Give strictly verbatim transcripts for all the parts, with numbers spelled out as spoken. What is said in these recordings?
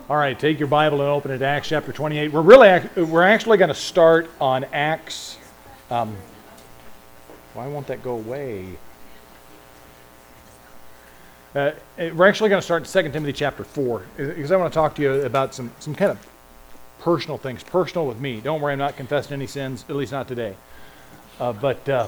All right, take your Bible and open it to Acts chapter twenty-eight. We're really, ac- we're actually going to start on Acts. Um, why won't that go away? Uh, we're actually going to start in Second Timothy chapter four, because I want to talk to you about some, some kind of personal things, personal with me. Don't worry, I'm not confessing any sins, at least not today. Uh, but uh,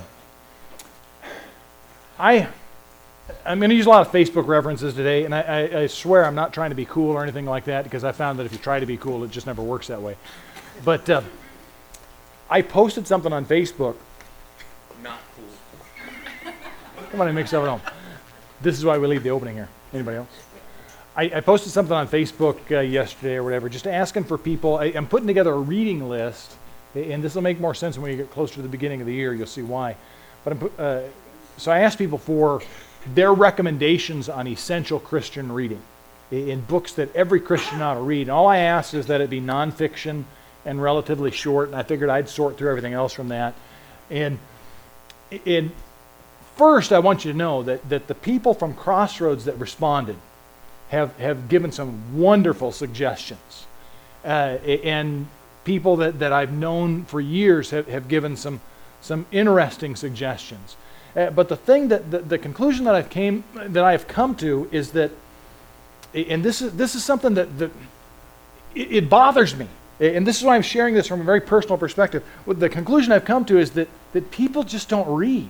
I... I'm going to use a lot of Facebook references today, and I, I, I swear I'm not trying to be cool or anything like that, because I found that if you try to be cool, it just never works that way. But uh, I posted something on Facebook. Not cool. Come on, I make stuff at home. This is why we leave the opening here. Anybody else? I, I posted something on Facebook uh, yesterday or whatever, just asking for people. I, I'm putting together a reading list, and this will make more sense when you get closer to the beginning of the year. You'll see why. But I'm, uh, so I asked people for their recommendations on essential Christian reading in books that every Christian ought to read. And all I asked is that it be nonfiction and relatively short, and I figured I'd sort through everything else from that. And, and first, I want you to know that, that the people from Crossroads that responded have, have given some wonderful suggestions. Uh, and people that, that I've known for years have, have given some, some interesting suggestions. Uh, but the thing that the, the conclusion that I've came that I have come to is that, and this is this is something that, that it, it bothers me, and this is why I'm sharing this from a very personal perspective. What the conclusion I've come to is that that people just don't read,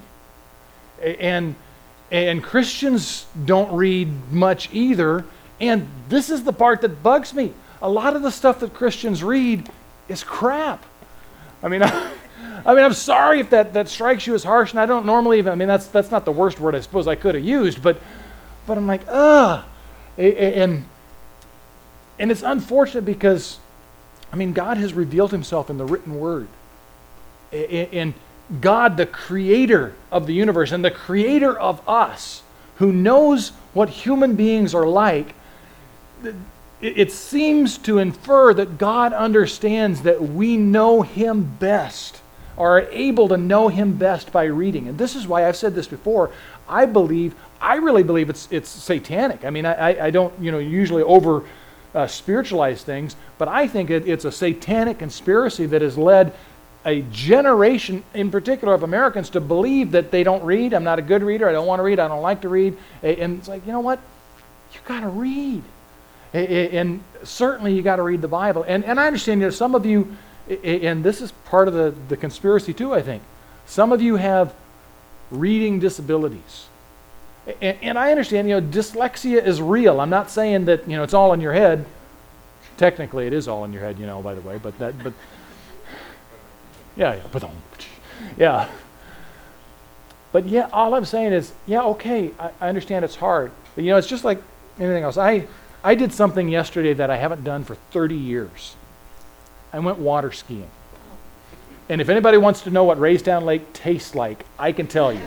and and Christians don't read much either. And this is the part that bugs me. A lot of the stuff that Christians read is crap. I mean. I, I mean, I'm sorry if that, that strikes you as harsh, and I don't normally even, I mean, that's that's not the worst word I suppose I could have used, but but I'm like, ugh. And, and it's unfortunate because, I mean, God has revealed himself in the written word. And God, the creator of the universe and the creator of us, who knows what human beings are like, it seems to infer that God understands that we know him best, are able to know him best by reading. And this is why I've said this before. I believe, I really believe it's it's satanic. I mean, I, I don't, you know, usually over uh, spiritualize things, but I think it, it's a satanic conspiracy that has led a generation, in particular of Americans, to believe that they don't read. I'm not a good reader. I don't want to read. I don't like to read. And it's like, you know what? You got to read. And certainly you got to read the Bible. And and I understand, you know, some of you, and this is part of the, the conspiracy too, I think. Some of you have reading disabilities. And, and I understand, you know, dyslexia is real. I'm not saying that, you know, it's all in your head. Technically, it is all in your head, you know, by the way. But that, but yeah, yeah, yeah. But yeah, all I'm saying is, yeah, okay, I, I understand it's hard. But, you know, it's just like anything else. I I did something yesterday that I haven't done for thirty years. I went water skiing. And if anybody wants to know what Raysdown Lake tastes like, I can tell you.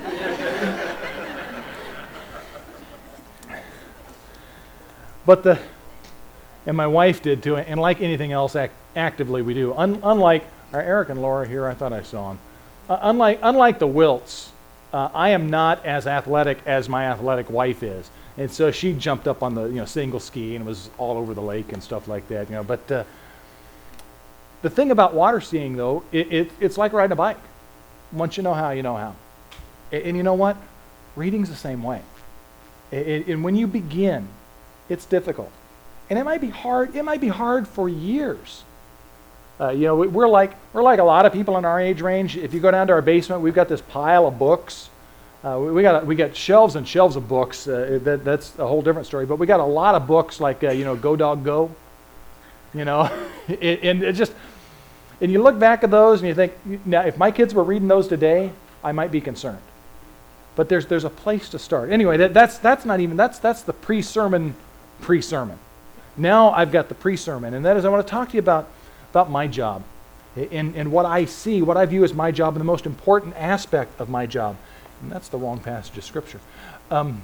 But the, and my wife did too, and like anything else act, actively we do. Un, unlike, are Eric and Laura here? I thought I saw them. Uh, unlike, unlike the Wilts, uh, I am not as athletic as my athletic wife is. And so she jumped up on the, you know, single ski and was all over the lake and stuff like that, you know, but uh, the thing about water skiing, though, it, it, it's like riding a bike. Once you know how, you know how. And, and you know what? Reading's the same way. It, and when you begin, it's difficult. And it might be hard. It might be hard for years. Uh, you know, we're like we're like a lot of people in our age range. If you go down to our basement, we've got this pile of books. Uh, we, we got we got shelves and shelves of books. Uh, that, that's a whole different story. But we got a lot of books like uh, you know, Go Dog Go. You know, it, and it just, and you look back at those and you think, now if my kids were reading those today, I might be concerned. But there's there's a place to start. Anyway, that, that's that's not even that's that's the pre-sermon, pre-sermon. Now I've got the pre-sermon, and that is I want to talk to you about about my job, and and what I see, what I view as my job, and the most important aspect of my job, and that's the wrong passage of Scripture. Um,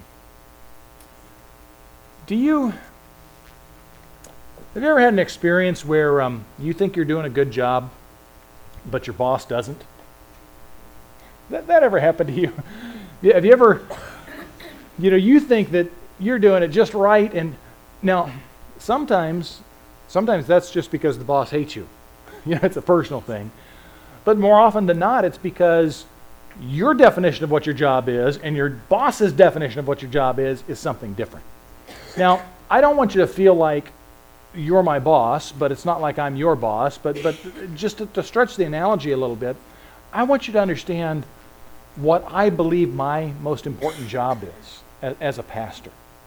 do you? Have you ever had an experience where um, you think you're doing a good job, but your boss doesn't? That that ever happened to you? Have you ever, you know, you think that you're doing it just right, and now sometimes Sometimes that's just because the boss hates you. You know, it's a personal thing. But more often than not, it's because your definition of what your job is and your boss's definition of what your job is is something different. Now, I don't want you to feel like you're my boss, but it's not like I'm your boss. But, but just to, to stretch the analogy a little bit, I want you to understand what I believe my most important job is as, as a pastor.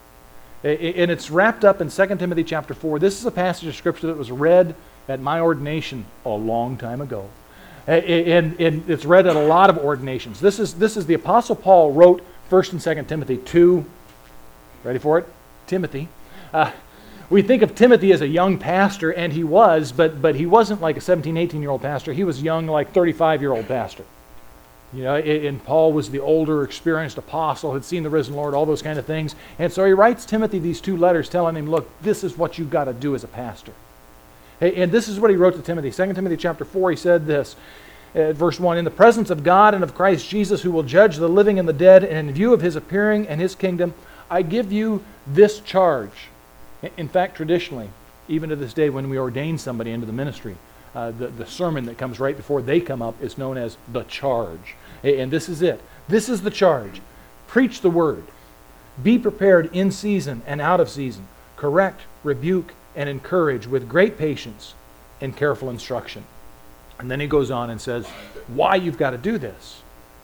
And it's wrapped up in Second Timothy chapter four. This is a passage of Scripture that was read at my ordination a long time ago. And, and it's read at a lot of ordinations. This is, this is the Apostle Paul wrote First and Second Timothy to, ready for it? Timothy. Uh, we think of Timothy as a young pastor, and he was, but, but he wasn't like a seventeen, eighteen-year-old pastor. He was young, like thirty-five-year-old pastor. You know, and Paul was the older, experienced apostle, had seen the risen Lord, all those kind of things. And so he writes Timothy these two letters telling him, look, this is what you've got to do as a pastor. And this is what he wrote to Timothy. Second Timothy chapter four, he said this, uh, verse one, in the presence of God and of Christ Jesus, who will judge the living and the dead, and in view of his appearing and his kingdom, I give you this charge. In fact, traditionally, even to this day when we ordain somebody into the ministry, Uh, the, the sermon that comes right before they come up is known as the charge. And this is it. This is the charge. Preach the word. Be prepared in season and out of season. Correct, rebuke, and encourage with great patience and careful instruction. And then he goes on and says why you've got to do this.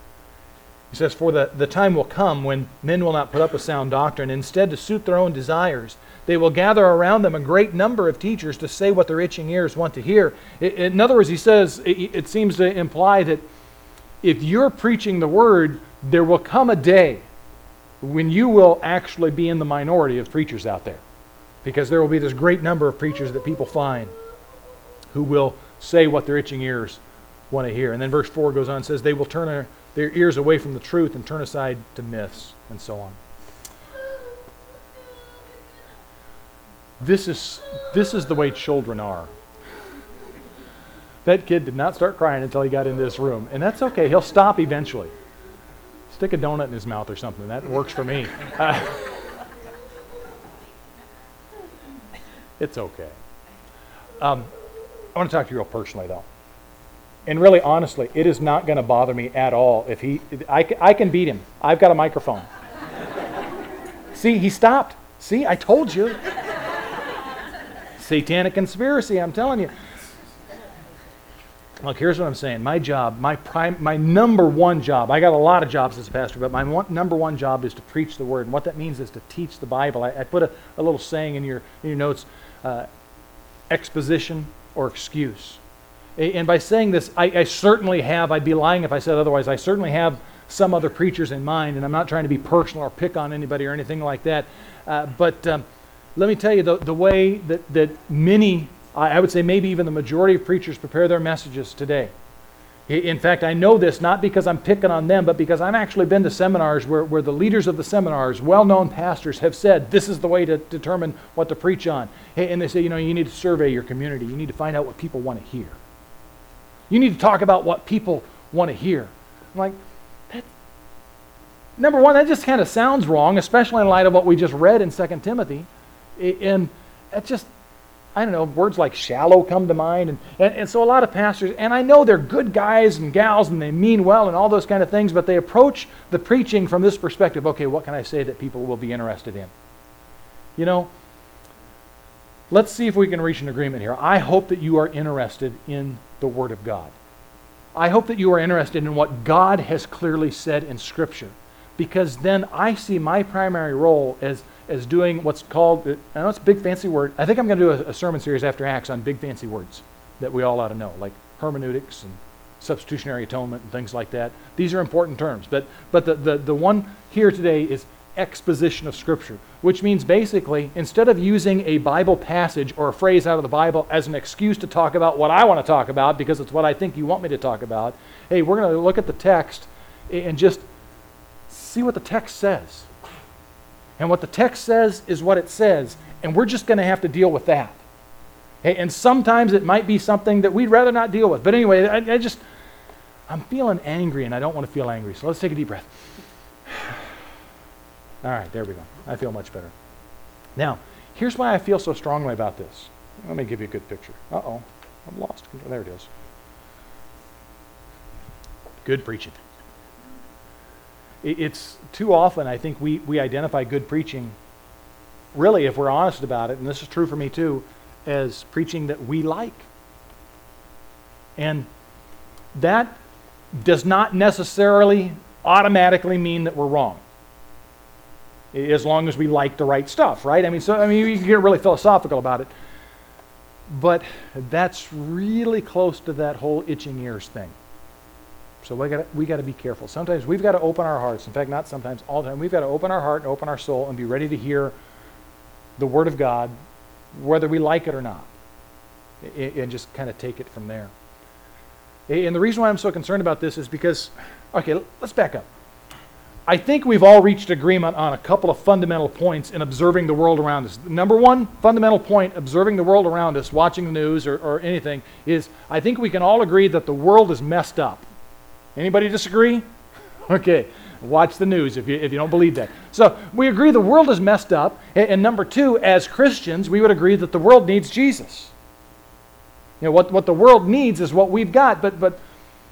He says, for the, the time will come when men will not put up with sound doctrine. Instead, to suit their own desires, they will gather around them a great number of teachers to say what their itching ears want to hear. In other words, he says, it, it seems to imply that if you're preaching the word, there will come a day when you will actually be in the minority of preachers out there. Because there will be this great number of preachers that people find who will say what their itching ears want to hear. And then verse four goes on and says, they will turn their, their ears away from the truth and turn aside to myths, and so on. This is, this is the way children are. That kid did not start crying until he got in this room. And that's okay. He'll stop eventually. Stick a donut in his mouth or something. That works for me. Uh, it's okay. Um, I want to talk to you real personally, though. And really, honestly, it is not going to bother me at all if he... I, I can beat him. I've got a microphone. See, he stopped. See, I told you. Satanic conspiracy, I'm telling you. Look, here's what I'm saying. My job, my prime, my number one job, I got a lot of jobs as a pastor, but my one, number one job is to preach the word. And what that means is to teach the Bible. I, I put a, a little saying in your, in your notes, uh, exposition or excuse. And by saying this, I, I certainly have, I'd be lying if I said otherwise, I certainly have some other preachers in mind, and I'm not trying to be personal or pick on anybody or anything like that. Uh, but um, let me tell you, the, the way that, that many, I would say maybe even the majority of preachers prepare their messages today. In fact, I know this not because I'm picking on them, but because I've actually been to seminars where, where the leaders of the seminars, well-known pastors, have said, this is the way to determine what to preach on. And they say, you know, you need to survey your community. You need to find out what people want to hear. You need to talk about what people want to hear. I'm like, that, number one, that just kind of sounds wrong, especially in light of what we just read in Second Timothy. And it just, I don't know, words like shallow come to mind. And, and, and so a lot of pastors, and I know they're good guys and gals and they mean well and all those kind of things, but they approach the preaching from this perspective. Okay, what can I say that people will be interested in? You know, let's see if we can reach an agreement here. I hope that you are interested in the Word of God. I hope that you are interested in what God has clearly said in Scripture, because then I see my primary role as as doing what's called, I know it's a big fancy word, I think I'm going to do a, a sermon series after Acts on big fancy words that we all ought to know, like hermeneutics and substitutionary atonement and things like that. These are important terms, but but the, the, the one here today is exposition of Scripture, which means basically instead of using a Bible passage or a phrase out of the Bible as an excuse to talk about what I want to talk about because it's what I think you want me to talk about, hey, we're going to look at the text and just see what the text says. And what the text says is what it says, and we're just going to have to deal with that. Hey, and sometimes it might be something that we'd rather not deal with. But anyway, I, I just, I'm feeling angry, and I don't want to feel angry. So let's take a deep breath. All right, there we go. I feel much better. Now, here's why I feel so strongly about this. Let me give you a good picture. Uh-oh, I'm lost. There it is. Good preaching. It's too often, I think, we, we identify good preaching, really, if we're honest about it, and this is true for me too, as preaching that we like. And that does not necessarily automatically mean that we're wrong, as long as we like the right stuff, right? I mean, so I mean, you can get really philosophical about it, but that's really close to that whole itching ears thing. So we got we got to be careful. Sometimes we've got to open our hearts. In fact, not sometimes, all the time. We've got to open our heart and open our soul and be ready to hear the Word of God, whether we like it or not, and just kind of take it from there. And the reason why I'm so concerned about this is because, okay, let's back up. I think we've all reached agreement on a couple of fundamental points in observing the world around us. Number one fundamental point, observing the world around us, watching the news or, or anything, is I think we can all agree that the world is messed up. Anybody disagree? Okay, watch the news if you, if you don't believe that. So we agree the world is messed up. And, and number two, as Christians, we would agree that the world needs Jesus. You know, what, what the world needs is what we've got, but but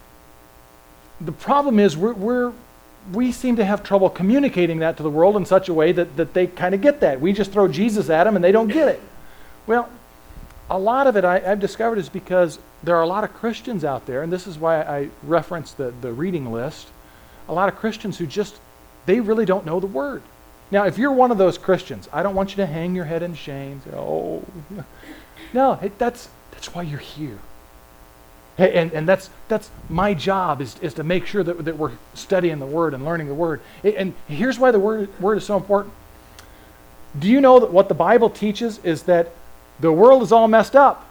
the problem is we're, we're we seem to have trouble communicating that to the world in such a way that, that they kind of get that. We just throw Jesus at them and they don't get it. Well, a lot of it I, I've discovered is because there are a lot of Christians out there, and this is why I referenced the, the reading list, a lot of Christians who just, they really don't know the Word. Now, if you're one of those Christians, I don't want you to hang your head in shame. Say, oh, no, it, that's that's why you're here. And, and that's that's my job is, is to make sure that, that we're studying the Word and learning the Word. And here's why the Word, word is so important. Do you know that what the Bible teaches is that the world is all messed up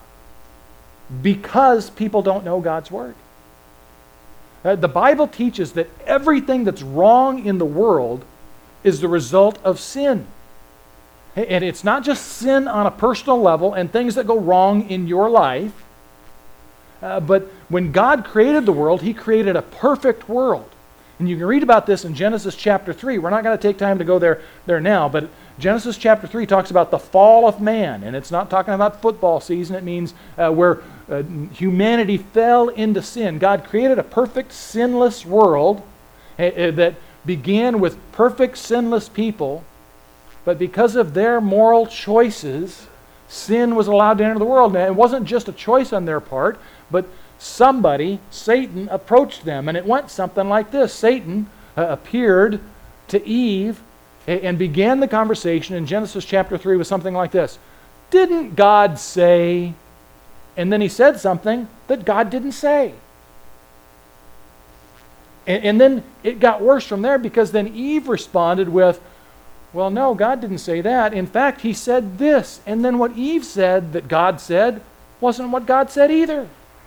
because people don't know God's Word? Uh, the Bible teaches that everything that's wrong in the world is the result of sin. And it's not just sin on a personal level and things that go wrong in your life, uh, but when God created the world, He created a perfect world. And you can read about this in Genesis chapter three. We're not going to take time to go there, there now, but Genesis chapter three talks about the fall of man, and it's not talking about football season. It means uh, where uh, humanity fell into sin. God created a perfect, sinless world uh, uh, that began with perfect, sinless people, but because of their moral choices, sin was allowed to enter the world. And it wasn't just a choice on their part, but somebody, Satan, approached them, and it went something like this. Satan uh, appeared to Eve and began the conversation in Genesis chapter three with something like this. Didn't God say? And then he said something that God didn't say. And, and then it got worse from there, because then Eve responded with, well, no, God didn't say that. In fact, He said this. And then what Eve said that God said wasn't what God said either.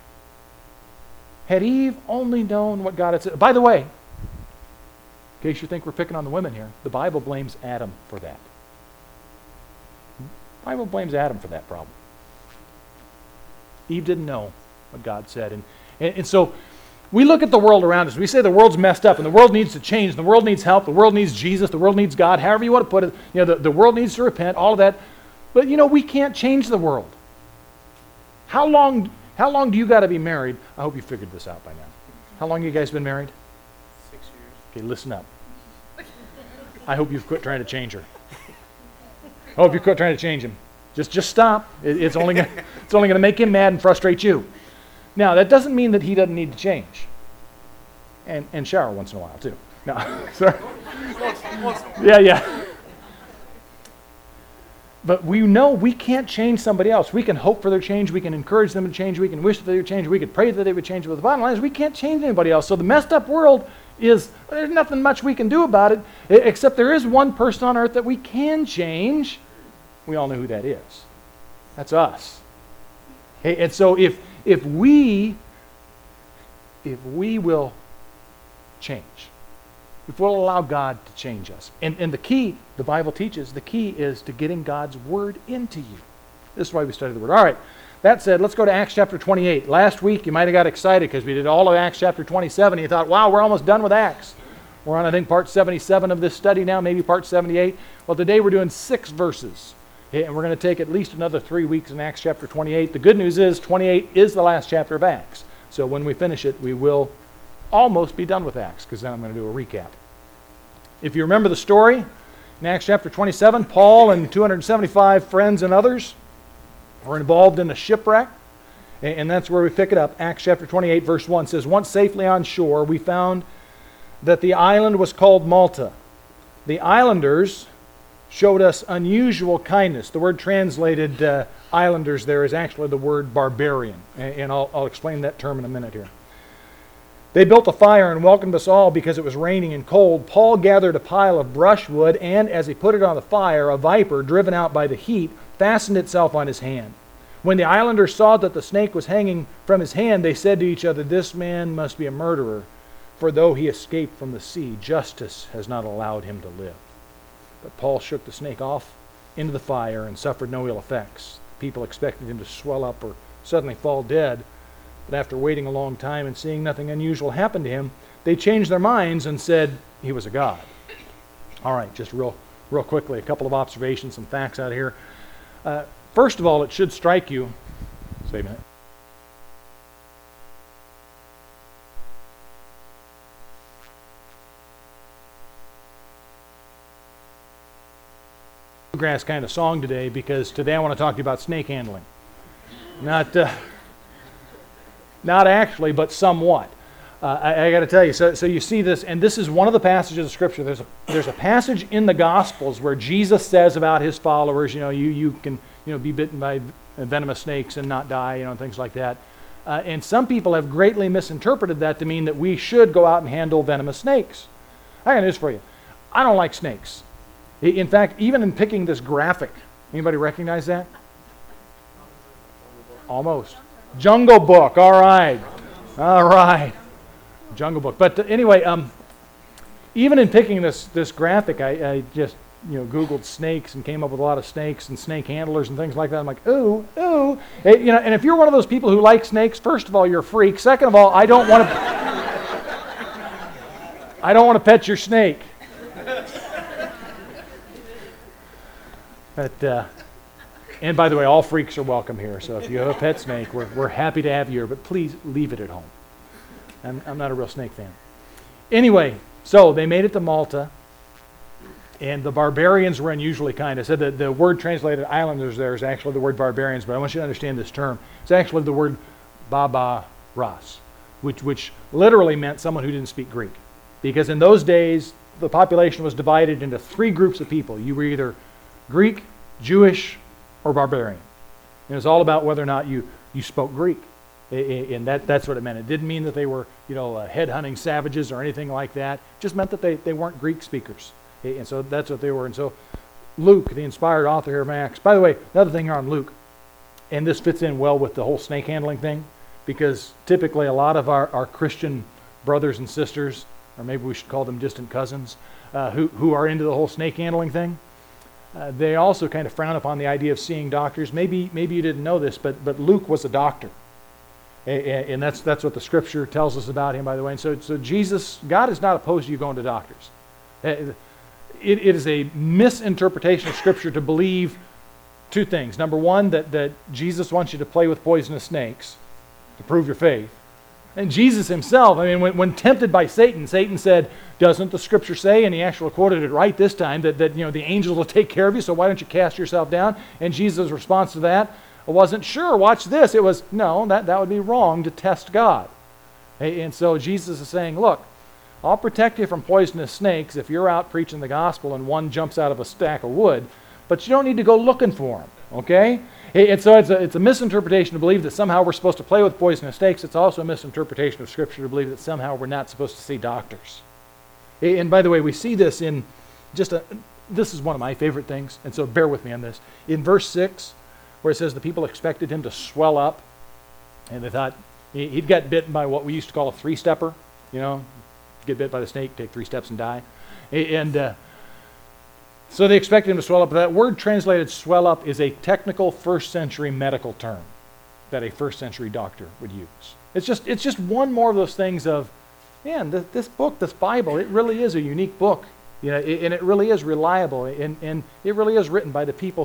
Had Eve only known what God had said. By the way, in case you think we're picking on the women here, the Bible blames Adam for that. The Bible blames Adam for that problem. Eve didn't know what God said. And, and, and so we look at the world around us. We say the world's messed up and the world needs to change. The world needs help. The world needs Jesus. The world needs God. However you want to put it. You know, the, the world needs to repent, all of that. But, you know, we can't change the world. How long, how long do you got to be married? I hope you figured this out by now. How long have you guys been married? Six years. Okay, listen up. I hope you've quit trying to change her. I hope you quit trying to change him. Just just stop. It, it's only gonna, it's only going to make him mad and frustrate you. Now, that doesn't mean that he doesn't need to change. And and shower once in a while, too. No, sorry. Yeah, yeah. But we know we can't change somebody else. We can hope for their change. We can encourage them to change. We can wish that they would change. We could pray that they would change. But the bottom line is we can't change anybody else. So the messed up world is, there's nothing much we can do about it, except there is one person on earth that we can change. We all know who that is. That's us. Okay, and so if if we if we will change, if we'll allow God to change us, and, and the key, the Bible teaches, the key is to getting God's Word into you. This is why we study the Word. All right, that said, let's go to Acts chapter twenty-eight. Last week you might have got excited because we did all of Acts chapter twenty-seven, and you thought, wow, we're almost done with Acts. We're on, I think, part seventy-seven of this study now, maybe part seventy-eight. Well, today we're doing six verses. And we're going to take at least another three weeks in Acts chapter twenty-eight. The good news is twenty-eight is the last chapter of Acts. So when we finish it, we will almost be done with Acts, because then I'm going to do a recap. If you remember the story, in Acts chapter twenty-seven, Paul and two hundred seventy-five friends and others were involved in a shipwreck. And that's where we pick it up. Acts chapter twenty-eight, verse one says, "Once safely on shore, we found that the island was called Malta. The islanders showed us unusual kindness." The word translated uh, islanders there is actually the word barbarian. And, and I'll, I'll explain that term in a minute here. "They built a fire and welcomed us all because it was raining and cold. Paul gathered a pile of brushwood, and as he put it on the fire, a viper, driven out by the heat, fastened itself on his hand. When the islanders saw that the snake was hanging from his hand, they said to each other, 'This man must be a murderer, for though he escaped from the sea, justice has not allowed him to live.' But Paul shook the snake off into the fire and suffered no ill effects. People expected him to swell up or suddenly fall dead. But after waiting a long time and seeing nothing unusual happen to him, they changed their minds and said he was a god." All right, just real, real quickly, a couple of observations, some facts out here. Uh, first of all, it should strike you. Wait a minute. Bluegrass kind of song today, because today I want to talk to you about snake handling. Not, uh, not actually, but somewhat. Uh, I, I got to tell you. So, so you see this, and this is one of the passages of Scripture. There's a there's a passage in the Gospels where Jesus says about his followers, you know, you you can you know be bitten by venomous snakes and not die, you know, and things like that. Uh, and some people have greatly misinterpreted that to mean that we should go out and handle venomous snakes. I got news for you. I don't like snakes. In fact, even in picking this graphic, anybody recognize that? Almost. Jungle Book, all right. All right. Jungle Book. But uh, anyway, um, even in picking this this graphic, I, I just you know Googled snakes and came up with a lot of snakes and snake handlers and things like that. I'm like, ooh, ooh. It, you know, and if you're one of those people who like snakes, first of all, you're a freak. Second of all, I don't want to I don't want to pet your snake. But, uh, and by the way, all freaks are welcome here. So if you have a pet snake, we're, we're happy to have you here. But please leave it at home. I'm, I'm not a real snake fan. Anyway, so they made it to Malta. And the barbarians were unusually kind. I said that the word translated islanders there is actually the word barbarians. But I want you to understand this term. It's actually the word Barbaros, which, which literally meant someone who didn't speak Greek. Because in those days, the population was divided into three groups of people. You were either Greek, Jewish, or barbarian. And it was all about whether or not you, you spoke Greek. And that, that's what it meant. It didn't mean that they were, you know, uh, head-hunting savages or anything like that. It just meant that they, they weren't Greek speakers. And so that's what they were. And so Luke, the inspired author here of Acts. By the way, another thing here on Luke, and this fits in well with the whole snake handling thing, because typically a lot of our, our Christian brothers and sisters, or maybe we should call them distant cousins, uh, who, who are into the whole snake handling thing, Uh, they also kind of frown upon the idea of seeing doctors. Maybe maybe you didn't know this, but but Luke was a doctor, and, and that's that's what the Scripture tells us about him, by the way. And so so Jesus, God is not opposed to you going to doctors. It, it is a misinterpretation of Scripture to believe two things. Number one, that that Jesus wants you to play with poisonous snakes to prove your faith. And Jesus himself, I mean, when, when tempted by Satan, Satan said, "Doesn't the Scripture say," and he actually quoted it right this time, that, that you know the angels will take care of you, so why don't you cast yourself down? And Jesus' response to that wasn't, "Sure, watch this." It was, "No, that, that would be wrong to test God." And so Jesus is saying, look, I'll protect you from poisonous snakes if you're out preaching the gospel and one jumps out of a stack of wood, but you don't need to go looking for him, okay? And so it's a, it's a misinterpretation to believe that somehow we're supposed to play with poisonous snakes. It's also a misinterpretation of Scripture to believe that somehow we're not supposed to see doctors. And by the way, we see this in just a, this is one of my favorite things, and so bear with me on this. In verse six, where it says the people expected him to swell up, and they thought he'd got bitten by what we used to call a three-stepper, you know, get bit by the snake, take three steps and die. And uh, so they expected him to swell up. That word translated swell up is a technical first century medical term that a first century doctor would use. It's just it's just one more of those things of, man, this, this book, this Bible, it really is a unique book. You know, it, and it really is reliable, and, and it really is written by the people who,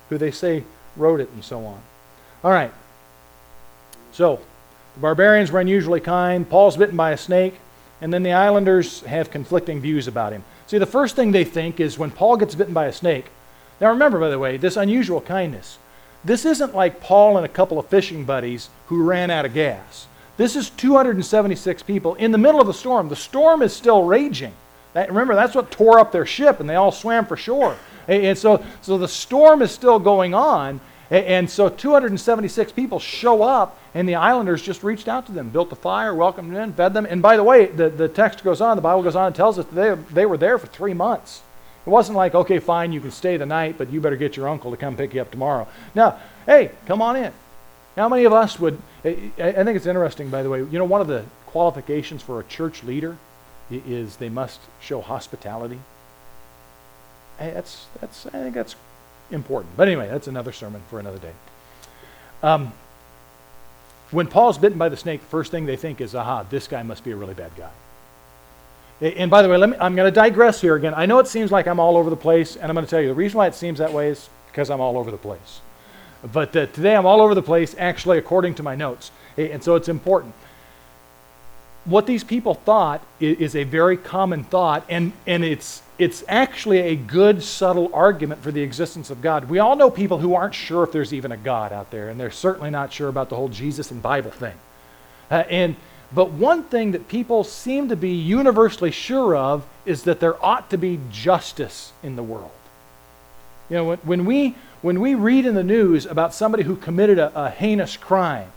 who they say wrote it and so on. All right. So, the barbarians were unusually kind. Paul's bitten by a snake. And then the islanders have conflicting views about him. See, the first thing they think is when Paul gets bitten by a snake. Now remember, by the way, this unusual kindness. This isn't like Paul and a couple of fishing buddies who ran out of gas. This is two hundred seventy-six people in the middle of the storm. The storm is still raging. That, remember, that's what tore up their ship, and they all swam for shore. And, and so, so the storm is still going on, and, and so two hundred seventy-six people show up, and the islanders just reached out to them, built a fire, welcomed them in, fed them. And by the way, the, the text goes on, the Bible goes on and tells us that they, they were there for three months. It wasn't like, okay, fine, you can stay the night, but you better get your uncle to come pick you up tomorrow. No, hey, come on in. How many of us would, I, I think it's interesting, by the way, you know, one of the qualifications for a church leader is they must show hospitality. Hey, that's, that's, I think that's important. But anyway, that's another sermon for another day. Um, when Paul's bitten by the snake, the first thing they think is, aha, this guy must be a really bad guy. And by the way, let me, I'm going to digress here again. I know it seems like I'm all over the place, and I'm going to tell you the reason why it seems that way is because I'm all over the place. But uh, today I'm all over the place, actually, according to my notes. And so it's important. What these people thought is, is a very common thought, and, and it's, it's actually a good, subtle argument for the existence of God. We all know people who aren't sure if there's even a God out there, and they're certainly not sure about the whole Jesus and Bible thing. Uh, and But one thing that people seem to be universally sure of is that there ought to be justice in the world. You know, when, when we when we read in the news about somebody who committed a, a heinous crime,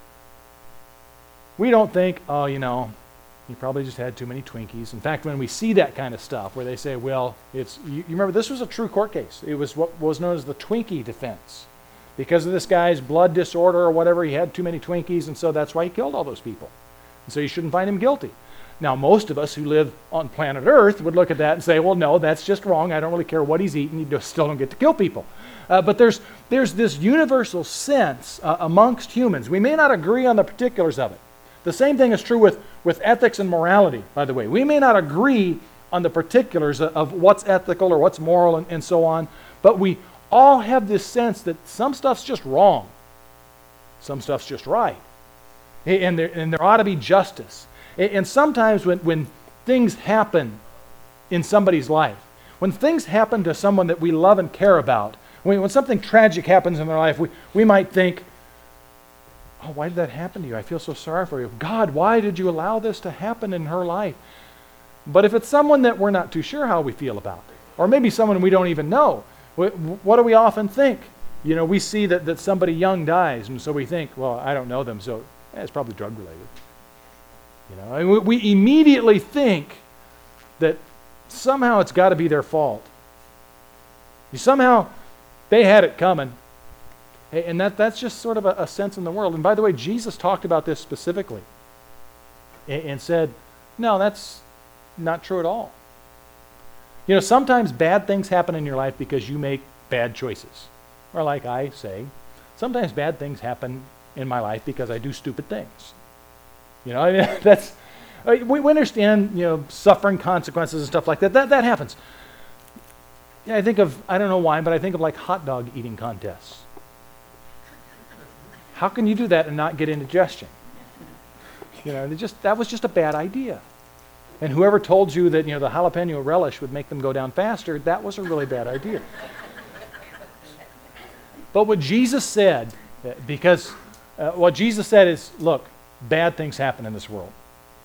we don't think, oh, you know, he probably just had too many Twinkies. In fact, when we see that kind of stuff where they say, well, it's you, you remember this was a true court case. It was what was known as the Twinkie defense. Because of this guy's blood disorder or whatever, he had too many Twinkies, and so that's why he killed all those people. And so you shouldn't find him guilty. Now, most of us who live on planet Earth would look at that and say, well, no, that's just wrong. I don't really care what he's eating. You just still don't get to kill people. Uh, but there's, there's this universal sense uh, amongst humans. We may not agree on the particulars of it. The same thing is true with, with ethics and morality, by the way. We may not agree on the particulars of, of what's ethical or what's moral and, and so on, but we all have this sense that some stuff's just wrong. Some stuff's just right. And there, and there ought to be justice. And sometimes when, when things happen in somebody's life, when things happen to someone that we love and care about, when, when something tragic happens in their life, we, we might think, oh, why did that happen to you? I feel so sorry for you. God, why did you allow this to happen in her life? But if it's someone that we're not too sure how we feel about, or maybe someone we don't even know, what, what do we often think? You know, we see that, that somebody young dies, and so we think, well, I don't know them, so eh, it's probably drug related. You know, and we, we immediately think that somehow it's got to be their fault. Somehow they had it coming. And that, that's just sort of a, a sense in the world. And by the way, Jesus talked about this specifically and, and said, no, that's not true at all. You know, sometimes bad things happen in your life because you make bad choices. Or like I say, sometimes bad things happen in my life because I do stupid things. You know, I mean, that's, we, we understand, you know, suffering consequences and stuff like that. That, that happens. Yeah, I think of, I don't know why, but I think of like hot dog eating contests. How can you do that and not get indigestion? You know, they just that was just a bad idea. And whoever told you that, you know, the jalapeno relish would make them go down faster, that was a really bad idea. But what Jesus said, because uh, what Jesus said is, look, bad things happen in this world.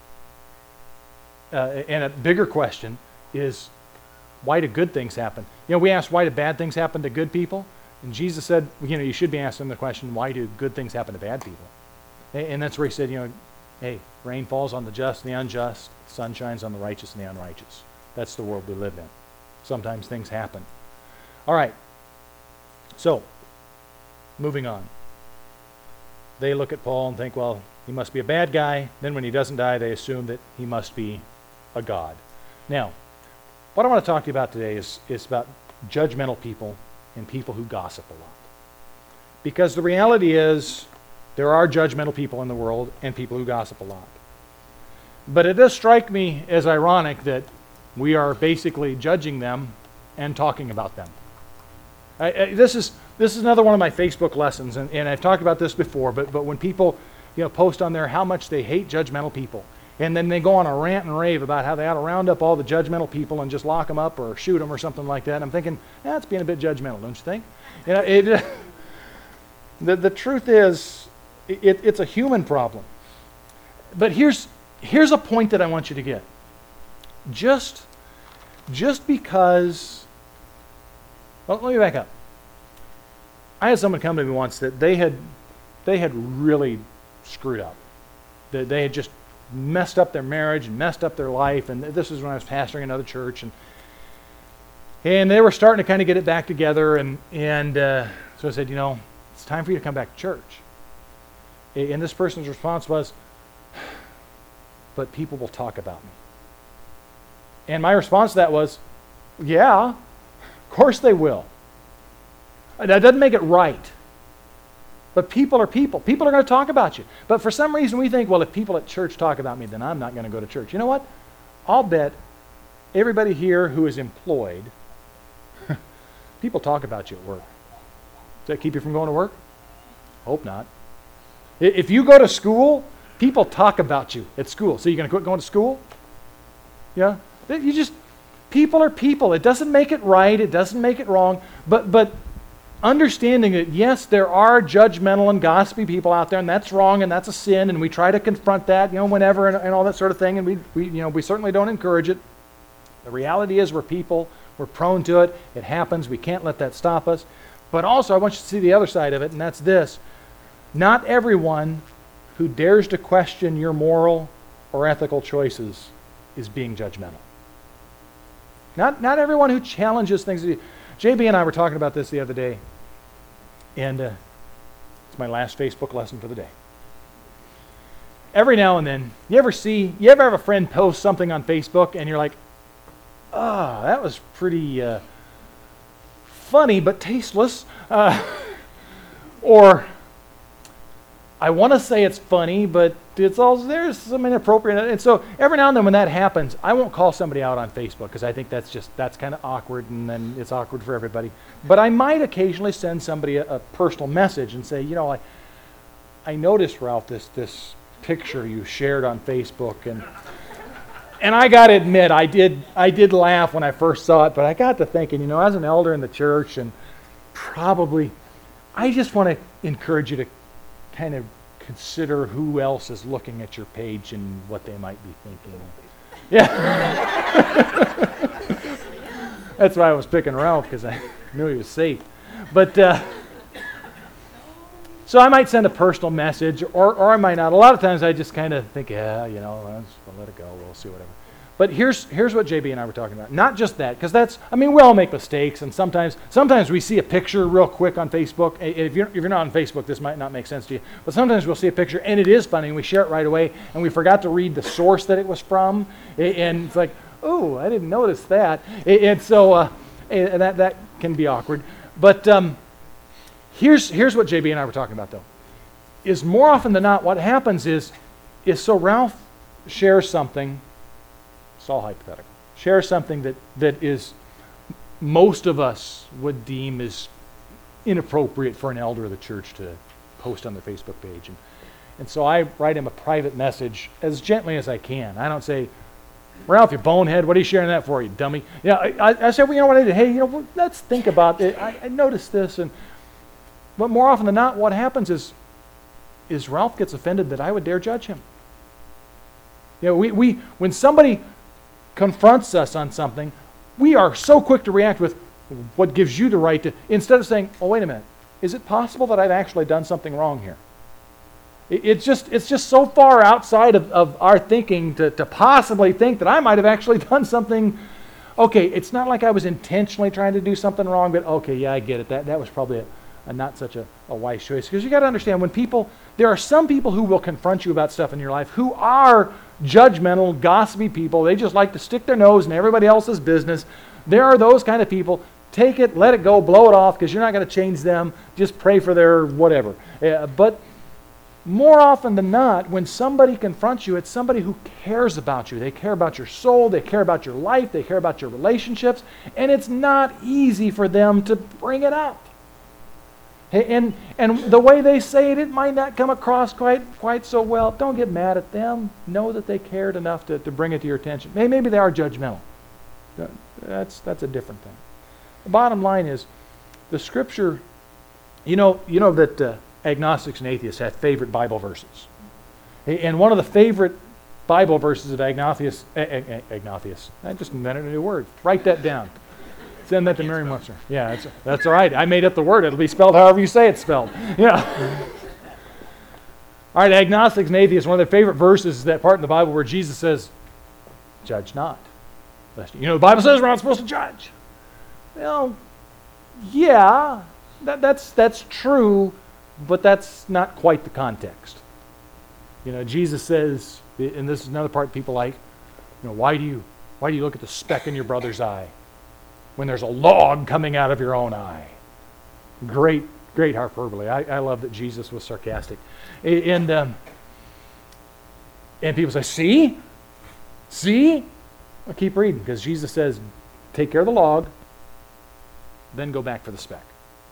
Uh, and a bigger question is, why do good things happen? You know, we ask, why do bad things happen to good people? And Jesus said, you know, you should be asking the question, why do good things happen to bad people? And that's where he said, you know, hey, rain falls on the just and the unjust, sun shines on the righteous and the unrighteous. That's the world we live in. Sometimes things happen. All right. So, moving on. They look at Paul and think, well, he must be a bad guy. Then when he doesn't die, they assume that he must be a god. Now, what I want to talk to you about today is, is about judgmental people and people who gossip a lot. Because the reality is, there are judgmental people in the world and people who gossip a lot. But it does strike me as ironic that we are basically judging them and talking about them. I, I, this is this is another one of my Facebook lessons, and, and I've talked about this before. But but when people, you know, post on there how much they hate judgmental people, and then they go on a rant and rave about how they ought to round up all the judgmental people and just lock them up or shoot them or something like that. I'm thinking, that's being a bit judgmental, don't you think? You know, it, the the truth is, it, it's a human problem. But here's here's a point that I want you to get. Just just because. Well, let me back up. I had someone come to me once that they had they had really screwed up. That they had just messed up their marriage and messed up their life. And this is when I was pastoring another church, and and they were starting to kind of get it back together. And and uh, so I said, you know, it's time for you to come back to church. And this person's response was, but people will talk about me. And my response to that was, yeah, of course they will. That doesn't make it right. But people are people. People are going to talk about you. But for some reason we think, well, if people at church talk about me, then I'm not going to go to church. You know what? I'll bet everybody here who is employed, people talk about you at work. Does that keep you from going to work? Hope not. If you go to school, people talk about you at school. So you're going to quit going to school? Yeah? You just, people are people. It doesn't make it right. It doesn't make it wrong. But but understanding that, yes, there are judgmental and gossipy people out there, and that's wrong, and that's a sin, and we try to confront that, you know, whenever, and, and all that sort of thing, and we, we, you know, we certainly don't encourage it. The reality is we're people. We're prone to it. It happens. We can't let that stop us. But also, I want you to see the other side of it, and that's this. Not everyone who dares to question your moral or ethical choices is being judgmental. Not, not everyone who challenges things. J B and I were talking about this the other day, and uh, it's my last Facebook lesson for the day. Every now and then, you ever see, you ever have a friend post something on Facebook, and you're like, ah, oh, that was pretty uh, funny but tasteless. Uh, or, I want to say it's funny, but it's all, there's some inappropriate. And so every now and then when that happens, I won't call somebody out on Facebook because I think that's just, that's kind of awkward, and then it's awkward for everybody. But I might occasionally send somebody a, a personal message and say, you know, I, I noticed, Ralph, this this picture you shared on Facebook, and and I got to admit, I did I did laugh when I first saw it, but I got to thinking, you know, as an elder in the church, and probably, I just want to encourage you to kind of consider who else is looking at your page and what they might be thinking. Yeah. That's why I was picking Ralph, because I knew he was safe. But, uh, so I might send a personal message, or, or I might not. A lot of times I just kind of think, yeah, you know, I'll let it go, we'll see, whatever. But here's here's what J B and I were talking about. Not just that, because that's, I mean, we all make mistakes, and sometimes sometimes we see a picture real quick on Facebook. If you're, if you're not on Facebook, this might not make sense to you. But sometimes we'll see a picture, and it is funny, and we share it right away, and we forgot to read the source that it was from. And it's like, oh, I didn't notice that. And so uh, and that, that can be awkward. But um, here's, here's what J B and I were talking about, though. Is more often than not, what happens is, is so Ralph shares something. It's all hypothetical. Share something that, that is most of us would deem is inappropriate for an elder of the church to post on their Facebook page. And, and so I write him a private message as gently as I can. I don't say, Ralph, you bonehead, what are you sharing that for, you dummy? Yeah, I, I, I said, well, you know what I did? Hey, you know, let's think about it. I, I noticed this. And but more often than not, what happens is, is Ralph gets offended that I would dare judge him. You know, we, we when somebody confronts us on something, we are so quick to react with what gives you the right to, instead of saying, oh, wait a minute, is it possible that I've actually done something wrong here? It, it's just it's just so far outside of, of our thinking to, to possibly think that I might have actually done something. Okay, it's not like I was intentionally trying to do something wrong, but okay, yeah, I get it. That that was probably a, a not such a, a wise choice. Because you got to understand, when people, there are some people who will confront you about stuff in your life who are judgmental, gossipy people. They just like to stick their nose in everybody else's business. There are those kind of people. Take it, let it go, blow it off, because you're not going to change them. Just pray for their whatever. Uh, but more often than not, when somebody confronts you, it's somebody who cares about you. They care about your soul, they care about your life, they care about your relationships, and it's not easy for them to bring it up. And, and the way they say it, it might not come across quite, quite so well. Don't get mad at them. Know that they cared enough to, to bring it to your attention. Maybe, maybe they are judgmental. That's, that's a different thing. The bottom line is, the Scripture, you know, you know that uh, agnostics and atheists have favorite Bible verses. And one of the favorite Bible verses of agnostics, ag- agnostics, I just invented a new word. Write that down. Send that to Merriam-Webster. Yeah, that's, that's all right. I made up the word. It'll be spelled however you say it's spelled. Yeah. All right, agnostics and atheists, one of their favorite verses is that part in the Bible where Jesus says, judge not. You know, the Bible says we're not supposed to judge. Well, yeah, that, that's, that's true, but that's not quite the context. You know, Jesus says, and this is another part people like, you know, why do you, why do you look at the speck in your brother's eye when there's a log coming out of your own eye? Great, great hyperbole. I, I love that Jesus was sarcastic. And, um, and people say, see? See? Well, keep reading, because Jesus says, take care of the log, then go back for the speck.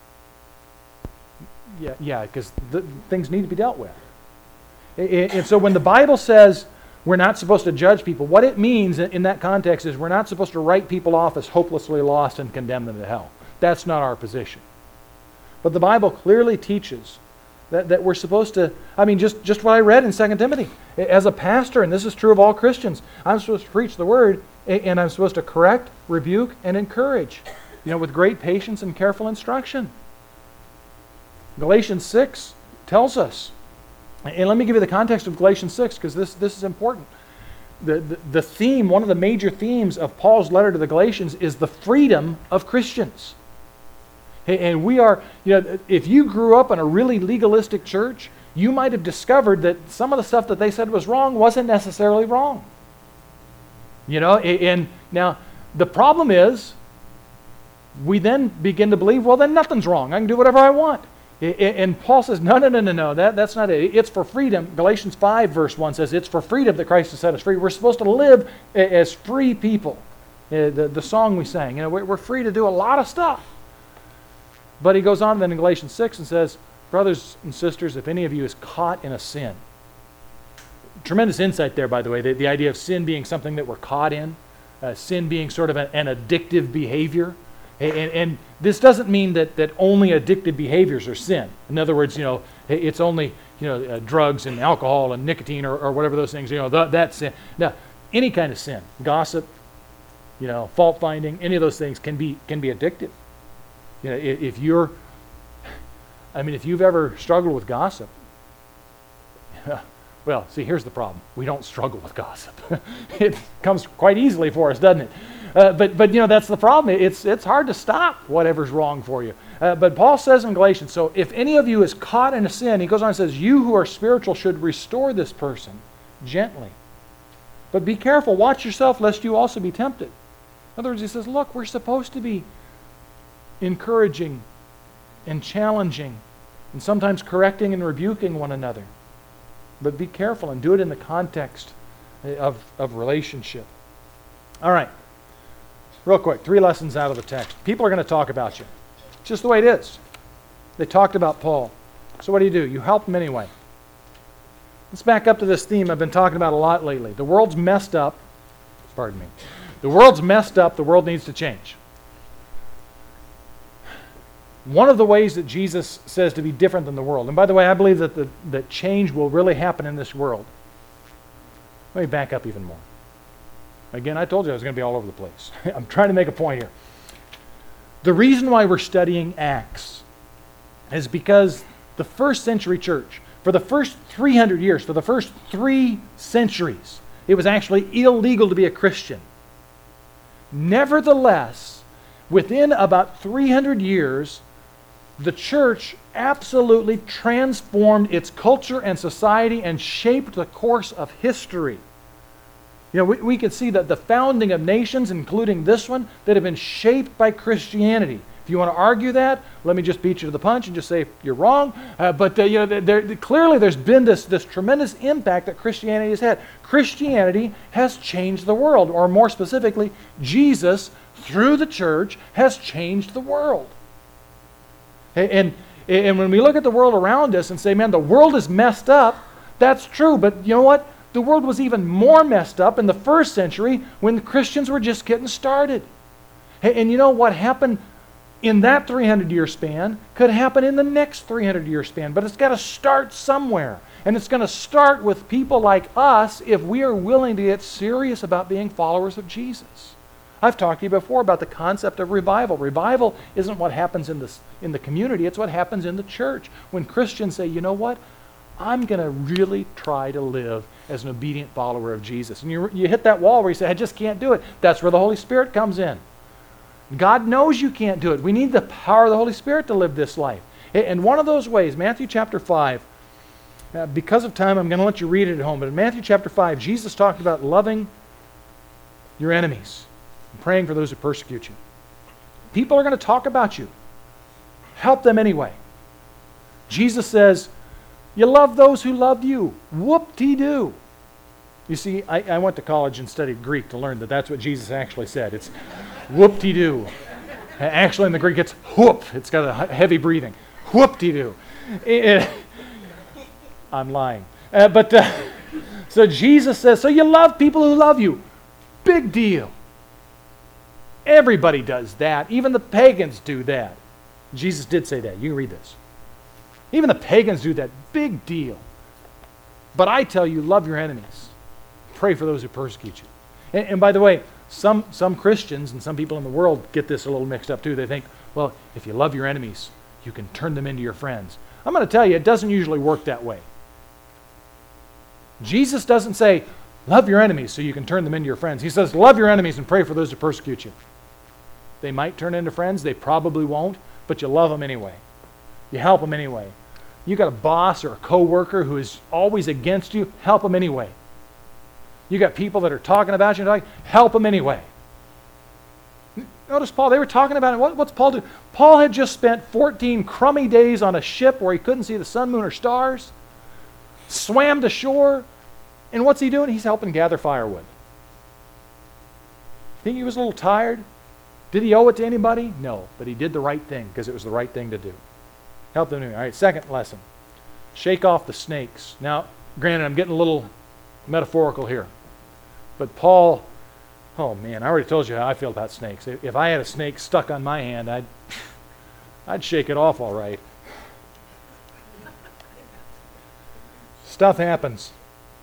Yeah, yeah, because things need to be dealt with. And, and so when the Bible says we're not supposed to judge people, what it means in that context is we're not supposed to write people off as hopelessly lost and condemn them to hell. That's not our position. But the Bible clearly teaches that, that we're supposed to, I mean, just, just what I read in Second Timothy. As a pastor, and this is true of all Christians, I'm supposed to preach the Word, and I'm supposed to correct, rebuke, and encourage, you know, with great patience and careful instruction. Galatians six tells us, and let me give you the context of Galatians six, because this, this is important. The, the, the theme, one of the major themes of Paul's letter to the Galatians is the freedom of Christians. And we are, you know, if you grew up in a really legalistic church, you might have discovered that some of the stuff that they said was wrong wasn't necessarily wrong. You know, and now the problem is we then begin to believe, well, then nothing's wrong. I can do whatever I want. And Paul says, no, no, no, no, no, that, that's not it. It's for freedom. Galatians five verse one says, it's for freedom that Christ has set us free. We're supposed to live as free people. The, the song we sang, you know, we're free to do a lot of stuff. But he goes on then in Galatians six and says, brothers and sisters, if any of you is caught in a sin. Tremendous insight there, by the way, the, the idea of sin being something that we're caught in, uh, sin being sort of a, an addictive behavior. And, and this doesn't mean that, that only addictive behaviors are sin. In other words, you know, it's only, you know, uh, drugs and alcohol and nicotine or, or whatever those things, you know, that, that's sin. Now, any kind of sin, gossip, you know, fault finding, any of those things can be can be addictive. You know, if, if you're, I mean, if you've ever struggled with gossip, well, see, here's the problem. We don't struggle with gossip. It comes quite easily for us, doesn't it? Uh, but, but, you know, that's the problem. It's, it's hard to stop whatever's wrong for you. Uh, but Paul says in Galatians, so if any of you is caught in a sin, he goes on and says, you who are spiritual should restore this person gently. But be careful, watch yourself, lest you also be tempted. In other words, he says, look, we're supposed to be encouraging and challenging and sometimes correcting and rebuking one another. But be careful and do it in the context of, of relationship. All right. Real quick, three lessons out of the text. People are going to talk about you. It's just the way it is. They talked about Paul. So what do you do? You help them anyway. Let's back up to this theme I've been talking about a lot lately. The world's messed up. Pardon me. The world's messed up. The world needs to change. One of the ways that Jesus says to be different than the world, and by the way, I believe that the, that change will really happen in this world. Let me back up even more. Again, I told you I was going to be all over the place. I'm trying to make a point here. The reason why we're studying Acts is because the first century church, for the first three hundred years, for the first three centuries, it was actually illegal to be a Christian. Nevertheless, within about three hundred years, the church absolutely transformed its culture and society and shaped the course of history. You know, we, we can see that the founding of nations, including this one, that have been shaped by Christianity. If If you want to argue that, let me just beat you to the punch and just say you're wrong. Uh, but uh, you know, there, there, clearly there's been this, this tremendous impact that Christianity has had. Christianity has changed the world, or more specifically, Jesus, through the church, has changed the world. And, and, and when we look at the world around us and say, man, the world is messed up, that's true. But you know what? The world was even more messed up in the first century when the Christians were just getting started. And, and you know what happened in that three hundred year span could happen in the next three hundred year span, but it's got to start somewhere. And it's going to start with people like us if we are willing to get serious about being followers of Jesus. I've talked to you before about the concept of revival. Revival isn't what happens in the, in the community, it's what happens in the church. When Christians say, you know what, I'm going to really try to live as an obedient follower of Jesus. And you, you hit that wall where you say, I just can't do it. That's where the Holy Spirit comes in. God knows you can't do it. We need the power of the Holy Spirit to live this life. And one of those ways, Matthew chapter five, uh, because of time, I'm going to let you read it at home, but in Matthew chapter five, Jesus talked about loving your enemies and praying for those who persecute you. People are going to talk about you. Help them anyway. Jesus says, you love those who love you. Whoop-de-doo. You see, I, I went to college and studied Greek to learn that that's what Jesus actually said. It's whoop-de-doo. Actually, in the Greek, it's whoop. It's got a heavy breathing. Whoop-de-doo. It, I'm lying. Uh, but uh, so Jesus says, so you love people who love you. Big deal. Everybody does that. Even the pagans do that. Jesus did say that. You can read this. Even the pagans do that. Big deal. But I tell you, love your enemies. Pray for those who persecute you. And, and by the way, some, some Christians and some people in the world get this a little mixed up too. They think, well, if you love your enemies, you can turn them into your friends. I'm going to tell you, it doesn't usually work that way. Jesus doesn't say, love your enemies so you can turn them into your friends. He says, love your enemies and pray for those who persecute you. They might turn into friends. They probably won't, but you love them anyway. You help them anyway. You got a boss or a coworker who is always against you, help them anyway. You got people that are talking about you, and talking, help them anyway. Notice Paul, they were talking about it. What, what's Paul do? Paul had just spent fourteen crummy days on a ship where he couldn't see the sun, moon, or stars, swam to shore, and what's he doing? He's helping gather firewood. Think he was a little tired? Did he owe it to anybody? No, but he did the right thing because it was the right thing to do. Help them anyway. All right, second lesson. Shake off the snakes. Now, granted, I'm getting a little metaphorical here, but Paul, oh man, I already told you how I feel about snakes. If I had a snake stuck on my hand, I'd, I'd shake it off all right. Stuff happens.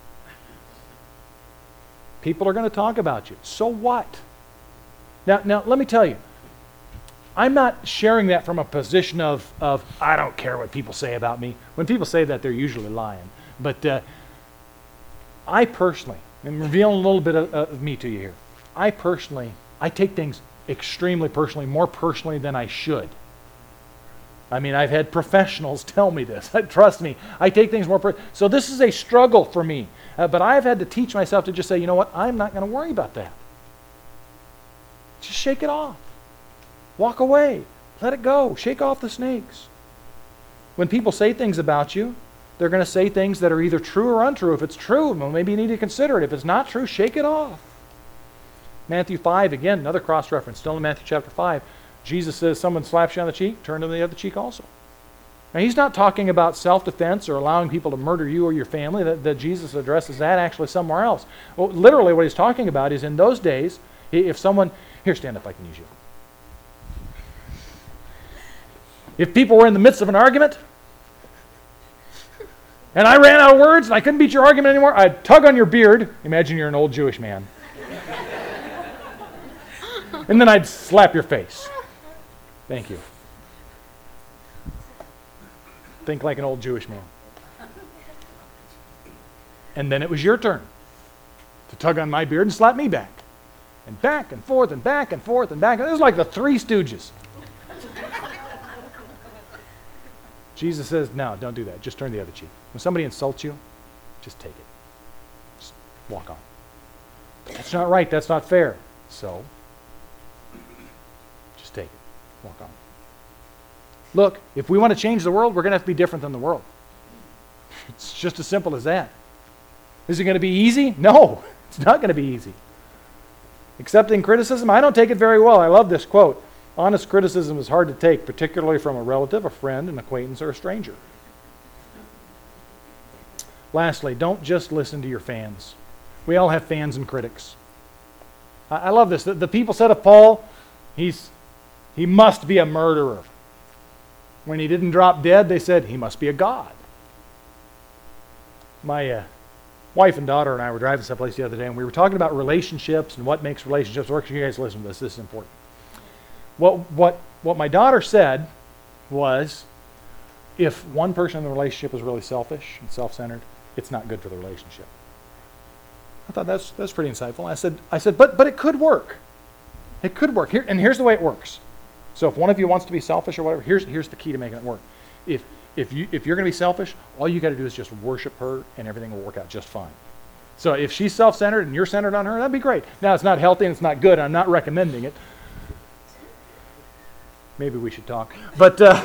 People are going to talk about you. So what? Now, now let me tell you, I'm not sharing that from a position of, of I don't care what people say about me. When people say that, they're usually lying. But uh, I personally, I'm revealing a little bit of, of me to you here. I personally, I take things extremely personally, more personally than I should. I mean, I've had professionals tell me this. Trust me, I take things more personally. So this is a struggle for me. Uh, but I've had to teach myself to just say, you know what, I'm not going to worry about that. Just shake it off. Walk away. Let it go. Shake off the snakes. When people say things about you, they're going to say things that are either true or untrue. If it's true, well, maybe you need to consider it. If it's not true, shake it off. Matthew five, again, another cross-reference, still in Matthew chapter five. Jesus says, someone slaps you on the cheek, turn to the other cheek also. Now, he's not talking about self-defense or allowing people to murder you or your family. That, that Jesus addresses that actually somewhere else. Well, literally what he's talking about is in those days, if someone, here, stand up, I can use you. If people were in the midst of an argument, and I ran out of words and I couldn't beat your argument anymore, I'd tug on your beard. Imagine you're an old Jewish man. And then I'd slap your face. Thank you. Think like an old Jewish man. And then it was your turn to tug on my beard and slap me back. And back and forth and back and forth and back. It was like the Three Stooges. Jesus says, no, don't do that. Just turn the other cheek. When somebody insults you, just take it. Just walk on. But that's not right. That's not fair. So, just take it. Walk on. Look, if we want to change the world, we're going to have to be different than the world. It's just as simple as that. Is it going to be easy? No, it's not going to be easy. Accepting criticism, I don't take it very well. I love this quote. Honest criticism is hard to take, particularly from a relative, a friend, an acquaintance, or a stranger. Lastly, don't just listen to your fans. We all have fans and critics. I, I love this. The, the people said of Paul, he's he must be a murderer. When he didn't drop dead, they said he must be a god. My uh, wife and daughter and I were driving someplace the other day, and we were talking about relationships and what makes relationships work. You guys listen to this. This is important. What what what my daughter said was, if one person in the relationship is really selfish and self-centered, it's not good for the relationship. I thought that's that's pretty insightful. I said I said, but but it could work. It could work. Here, and here's the way it works. So if one of you wants to be selfish or whatever, here's here's the key to making it work. If if you if you're going to be selfish, all you got to do is just worship her, and everything will work out just fine. So if she's self-centered and you're centered on her, that'd be great. Now it's not healthy and it's not good. And I'm not recommending it. Maybe we should talk. But uh,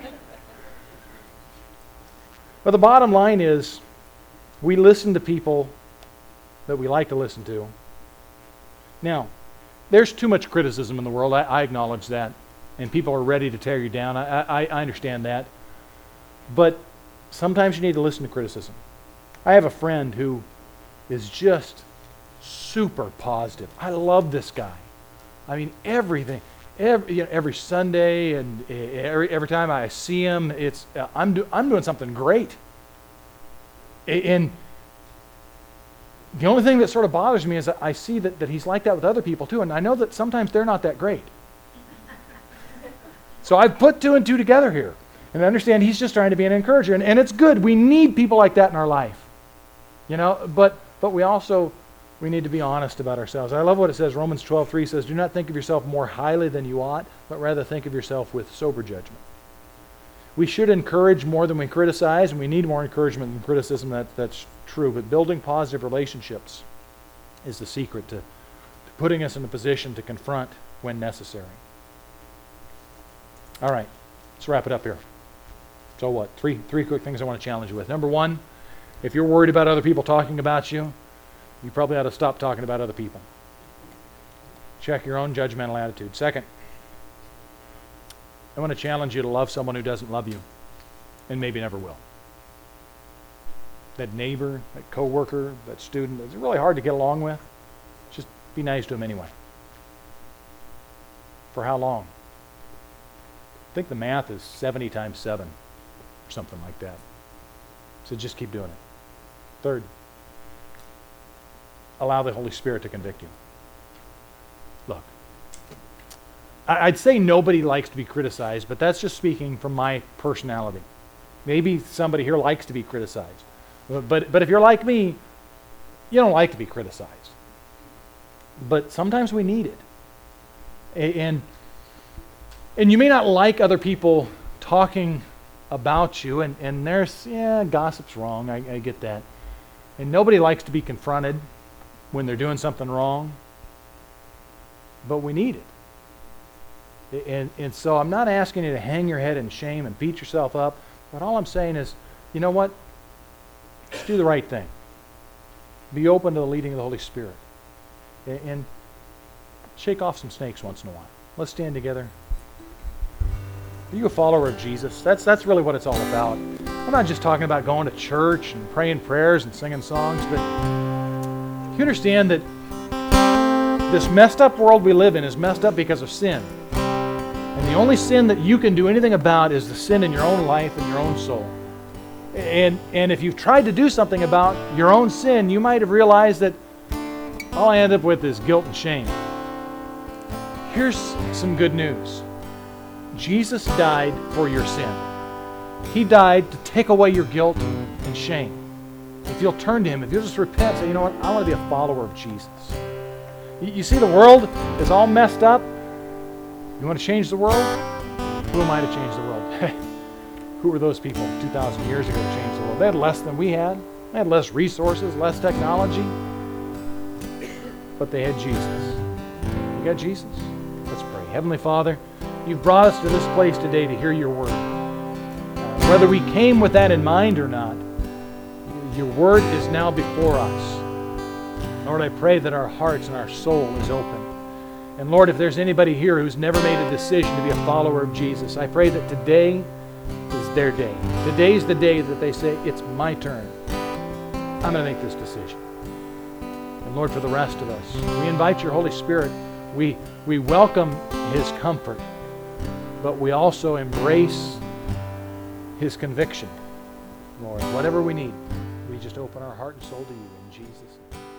but the bottom line is, we listen to people that we like to listen to. Now, there's too much criticism in the world. I, I acknowledge that. And people are ready to tear you down. I, I, I understand that. But sometimes you need to listen to criticism. I have a friend who is just super positive. I love this guy. I mean, everything. Every, you know, every Sunday and every, every time I see him, it's uh, I'm, do, I'm doing something great. And the only thing that sort of bothers me is that I see that, that he's like that with other people too, and I know that sometimes they're not that great. So I've put two and two together here, and I understand he's just trying to be an encourager, and, and it's good. We need people like that in our life, you know. But but we also we need to be honest about ourselves. I love what it says. Romans twelve three says, "Do not think of yourself more highly than you ought, but rather think of yourself with sober judgment." We should encourage more than we criticize, and we need more encouragement than criticism. That, that's true. But building positive relationships is the secret to, to putting us in a position to confront when necessary. All right, let's wrap it up here. So what? Three, three quick things I want to challenge you with. Number one, if you're worried about other people talking about you, you probably ought to stop talking about other people. Check your own judgmental attitude. Second, I want to challenge you to love someone who doesn't love you and maybe never will. That neighbor, that coworker, that student, it's really hard to get along with. Just be nice to them anyway. For how long? I think the math is seventy times seven or something like that. So just keep doing it. Third, allow the Holy Spirit to convict you. Look, I'd say nobody likes to be criticized, but that's just speaking from my personality. Maybe somebody here likes to be criticized. But, but if you're like me, you don't like to be criticized. But sometimes we need it. And, and you may not like other people talking about you, and, and there's, yeah, gossip's wrong, I, I get that. And nobody likes to be confronted when they're doing something wrong. But we need it. And, and so I'm not asking you to hang your head in shame and beat yourself up, but all I'm saying is, you know what? Just do the right thing. Be open to the leading of the Holy Spirit. And, and shake off some snakes once in a while. Let's stand together. Are you a follower of Jesus? That's, that's really what it's all about. I'm not just talking about going to church and praying prayers and singing songs, but you understand that this messed up world we live in is messed up because of sin. And the only sin that you can do anything about is the sin in your own life and your own soul. And, and if you've tried to do something about your own sin, you might have realized that all I end up with is guilt and shame. Here's some good news. Jesus died for your sin. He died to take away your guilt and shame. If you'll turn to Him, if you'll just repent, say, you know what, I want to be a follower of Jesus. You, you see, the world is all messed up. You want to change the world? Who am I to change the world? Who were those people two thousand years ago to change the world? They had less than we had. They had less resources, less technology. But they had Jesus. You got Jesus? Let's pray. Heavenly Father, You've brought us to this place today to hear Your word. Whether we came with that in mind or not, your word is now before us. Lord, I pray that our hearts and our soul is open. And Lord, if there's anybody here who's never made a decision to be a follower of Jesus, I pray that today is their day. Today's the day that they say, it's my turn. I'm going to make this decision. And Lord, for the rest of us, we invite your Holy Spirit. We, we welcome his comfort, but we also embrace his conviction. Lord, whatever we need, we just open our heart and soul to you in Jesus' name.